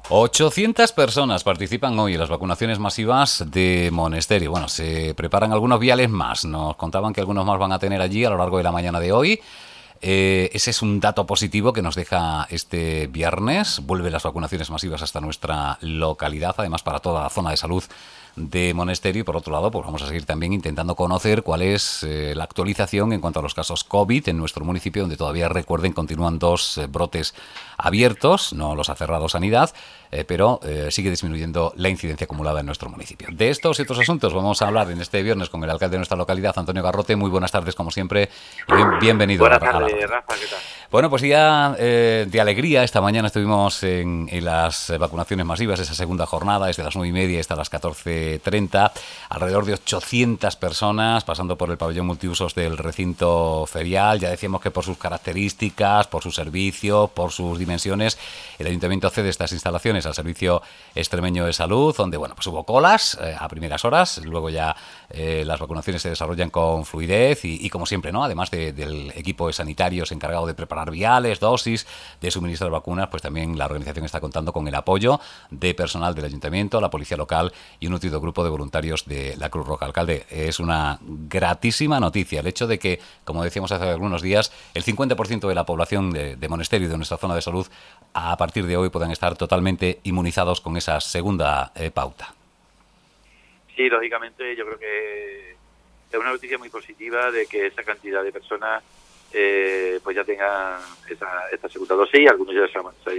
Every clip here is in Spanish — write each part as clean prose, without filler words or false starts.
800 personas participan hoy en las vacunaciones masivas de Monesterio. Bueno, se preparan algunos viales más. Nos contaban que algunos más van a tener allí a lo largo de la mañana de hoy. Ese es un dato positivo que nos deja este viernes. Vuelven las vacunaciones masivas hasta nuestra localidad, además para toda la zona de salud de Monesterio. Y por otro lado, pues vamos a seguir también intentando conocer cuál es la actualización en cuanto a los casos COVID en nuestro municipio, donde todavía, recuerden, continúan dos brotes abiertos, no los ha cerrado Sanidad, pero sigue disminuyendo la incidencia acumulada en nuestro municipio. De estos y otros asuntos vamos a hablar en este viernes con el alcalde de nuestra localidad, Antonio Garrote. Muy buenas tardes, como siempre, y bienvenido Buenas a la tardes, radio. Rafa, ¿qué tal? Bueno, pues día de alegría. Esta mañana estuvimos en las vacunaciones masivas, esa segunda jornada, desde las 9:30 hasta las 14:30. Alrededor de 800 personas pasando por el pabellón multiusos del recinto ferial. Ya decíamos que por sus características, por su servicio, por sus dimensiones, el ayuntamiento cede estas instalaciones al Servicio Extremeño de Salud, donde bueno, pues hubo colas a primeras horas. Luego ya las vacunaciones se desarrollan con fluidez y como siempre, ¿no? Además del equipo de sanitarios encargado de preparar viales, dosis, de suministrar vacunas, pues también la organización está contando con el apoyo de personal del ayuntamiento, la policía local y un nutrido grupo de voluntarios de la Cruz Roja. Alcalde, es una gratísima noticia el hecho de que, como decíamos hace algunos días, el 50% de la población de Monesterio y de nuestra zona de salud a partir de hoy puedan estar totalmente inmunizados con esa segunda pauta. Sí, lógicamente yo creo que es una noticia muy positiva de que esa cantidad de personas pues ya tengan esta segunda dosis. Algunos ya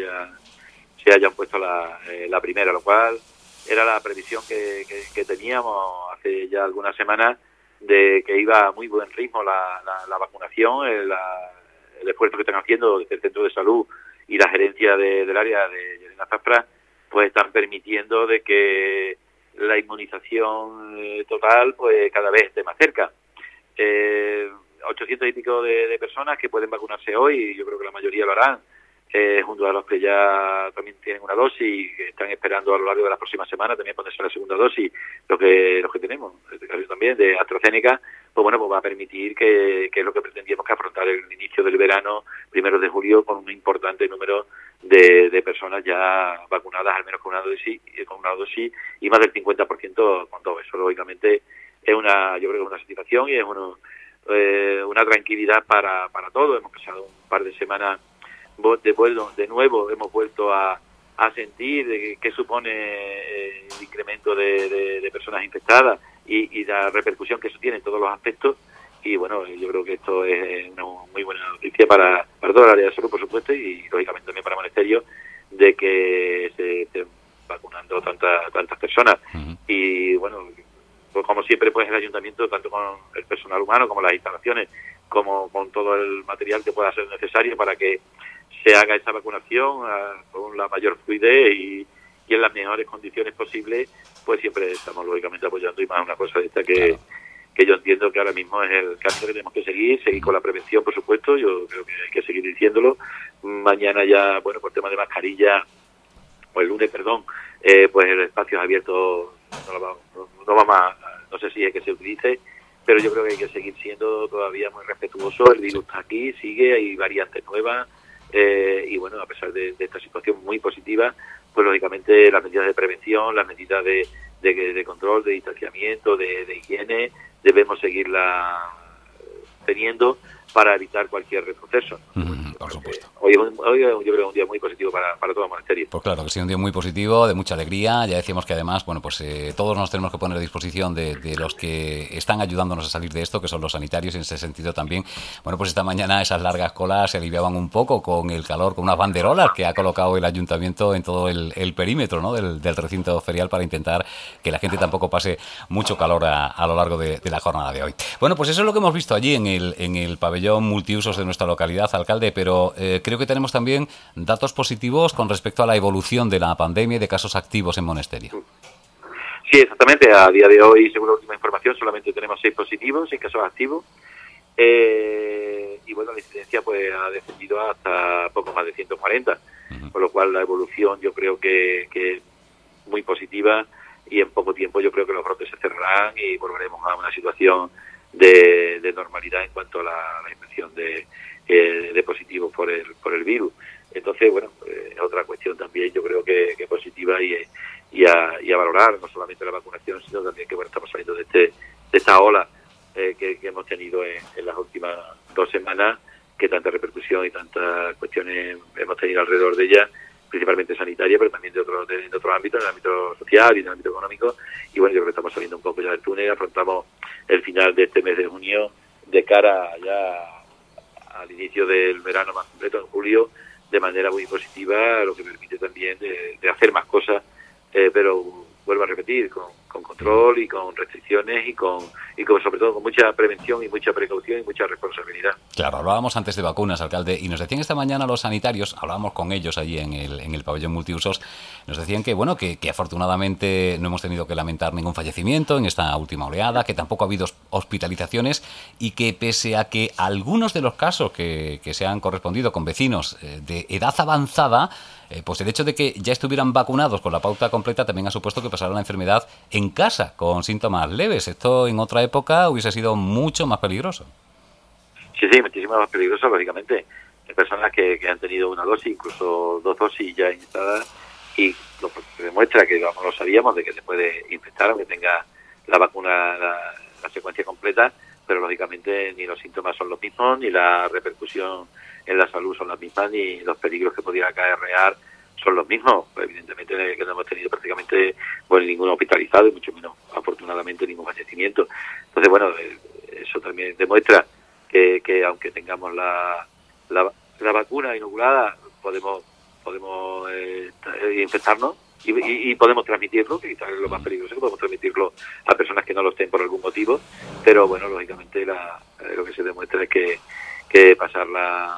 se hayan puesto la primera, lo cual era la previsión que teníamos hace ya algunas semanas, de que iba a muy buen ritmo la vacunación, el esfuerzo que están haciendo desde el centro de salud y la gerencia del área de Llerena Zafra, pues están permitiendo de que la inmunización total pues cada vez esté más cerca. 800 y pico de personas que pueden vacunarse hoy, y yo creo que la mayoría lo harán, junto a los que ya también tienen una dosis y que están esperando a lo largo de las próximas semanas también ponerse la segunda dosis, los que tenemos, en este caso también, de AstraZeneca, pues bueno, pues va a permitir que es lo que pretendíamos, que afrontar el inicio del verano, 1 de julio, con un importante número de personas ya vacunadas, al menos con una dosis y más del 50% con dos. Eso, lógicamente, yo creo que es una satisfacción y es una tranquilidad para todos. Hemos pasado un par de semanas de nuevo, hemos vuelto a sentir qué supone el incremento de personas infectadas y la repercusión que eso tiene en todos los aspectos. Y bueno, yo creo que esto es una muy buena noticia para toda el área de salud, por supuesto, y lógicamente también para Monesterio, de que se estén vacunando tantas personas. Uh-huh. Y bueno, pues como siempre, pues el ayuntamiento, tanto con el personal humano como las instalaciones, como con todo el material que pueda ser necesario para que se haga esa vacunación con la mayor fluidez y en las mejores condiciones posibles, pues siempre estamos lógicamente apoyando. Y más una cosa de esta que yo entiendo que ahora mismo es el camino que tenemos que seguir con la prevención, por supuesto. Yo creo que hay que seguir diciéndolo. Mañana ya, bueno, por tema de mascarilla, o el lunes, perdón, pues el espacio abierto no vamos no sé si es que se utilice, pero yo creo que hay que seguir siendo todavía muy respetuoso. El virus está aquí, sigue, hay variantes nuevas, y bueno, a pesar de esta situación muy positiva, pues lógicamente las medidas de prevención, las medidas de control, de distanciamiento, de higiene, debemos seguirla teniendo para evitar cualquier retroceso. Por supuesto. Hoy yo creo que es un día muy positivo para todo el Monesterio. Pues claro que sí, un día muy positivo, de mucha alegría. Ya decíamos que además, bueno, pues todos nos tenemos que poner a disposición de los que están ayudándonos a salir de esto, que son los sanitarios. En ese sentido también, bueno, pues esta mañana esas largas colas se aliviaban un poco con el calor, con unas banderolas que ha colocado el ayuntamiento en todo el perímetro, ¿no?, del recinto ferial, para intentar que la gente tampoco pase mucho calor a lo largo de la jornada de hoy. Bueno, pues eso es lo que hemos visto allí en el pabellón multiusos de nuestra localidad, alcalde, pero creo que tenemos también datos positivos con respecto a la evolución de la pandemia y de casos activos en Monesterio. Sí, exactamente. A día de hoy, según la última información, solamente tenemos 6 positivos, 6 casos activos. Y bueno, la incidencia pues ha descendido hasta poco más de 140, con lo cual la evolución yo creo que es muy positiva, y en poco tiempo yo creo que los brotes se cerrarán y volveremos a una situación de normalidad en cuanto a la inspección de positivos por el virus. Entonces, bueno, es otra cuestión también, yo creo que positiva y a valorar, no solamente la vacunación, sino también que, bueno, estamos saliendo de esta ola que hemos tenido en las últimas 2 semanas, que tanta repercusión y tantas cuestiones hemos tenido alrededor de ella, principalmente sanitaria, pero también de otros ámbitos, en el ámbito social y en el ámbito económico. Y bueno, yo creo que estamos saliendo un poco ya del túnel, afrontamos el final de este mes de junio de cara ya al inicio del verano más completo, en julio, de manera muy positiva, lo que permite también de hacer más cosas, pero vuelvo a repetir, con control y con restricciones y con sobre todo con mucha prevención y mucha precaución y mucha responsabilidad. Claro, hablábamos antes de vacunas, alcalde, y nos decían esta mañana los sanitarios, hablábamos con ellos allí en el pabellón multiusos, nos decían que bueno, que afortunadamente no hemos tenido que lamentar ningún fallecimiento en esta última oleada, que tampoco ha habido hospitalizaciones y que pese a que algunos de los casos que se han correspondido con vecinos de edad avanzada, pues el hecho de que ya estuvieran vacunados con la pauta completa también ha supuesto que pasaran la enfermedad en casa con síntomas leves. Esto en otra época hubiese sido mucho más peligroso. Sí, muchísimo más peligroso, lógicamente. Hay personas que han tenido una dosis, incluso 2 dosis ya inyectadas, y lo que demuestra que vamos, lo sabíamos de que se puede infectar aunque tenga la vacuna, la secuencia completa, pero lógicamente ni los síntomas son los mismos, ni la repercusión en la salud son las mismas, ni los peligros que pudiera acarrear son los mismos. Pues evidentemente que no hemos tenido prácticamente ningún hospitalizado y mucho menos, afortunadamente, ningún fallecimiento. Entonces, bueno, eso también demuestra que aunque tengamos la vacuna inoculada, podemos infectarnos y podemos transmitirlo, que quizás es lo más peligroso, que podemos transmitirlo a personas que no lo estén por algún motivo, pero bueno, lógicamente lo que se demuestra es que pasar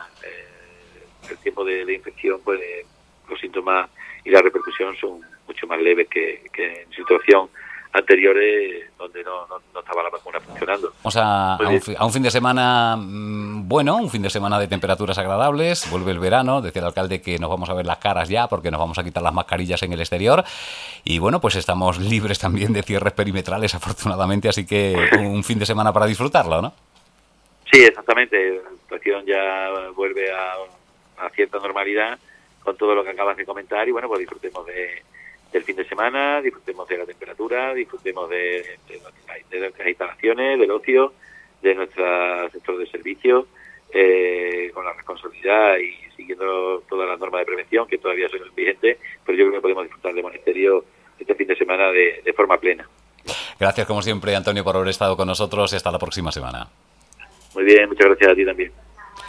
el tiempo de infección, pues los síntomas y la repercusión son mucho más leves que en situación anteriores donde no estaba la vacuna funcionando. O sea, a un fin de semana bueno, un fin de semana de temperaturas agradables, vuelve el verano, decía el alcalde que nos vamos a ver las caras ya porque nos vamos a quitar las mascarillas en el exterior y bueno, pues estamos libres también de cierres perimetrales afortunadamente, así que un fin de semana para disfrutarlo, ¿no? Sí, exactamente, la situación ya vuelve a cierta normalidad con todo lo que acabas de comentar y bueno, pues disfrutemos del fin de semana, disfrutemos de la temperatura, disfrutemos de nuestras instalaciones, del ocio, de nuestro sector de servicio, con la responsabilidad y siguiendo todas las normas de prevención que todavía son vigentes, pero yo creo que podemos disfrutar de Monasterio este fin de semana de forma plena. Gracias como siempre, Antonio, por haber estado con nosotros y hasta la próxima semana. Muy bien, muchas gracias a ti también.